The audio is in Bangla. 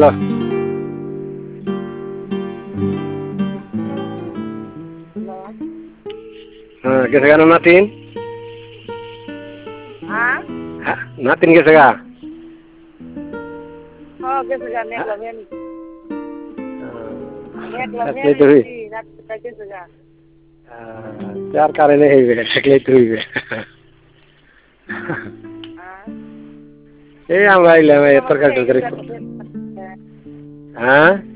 লো হ্যাঁ গেছে গা নাতিন নাতিন গেছে গা চার কারণে হইবে থাকলেই তো হইবে এই আমরা আইলাম তরকারি টরকারি হ্যাঁ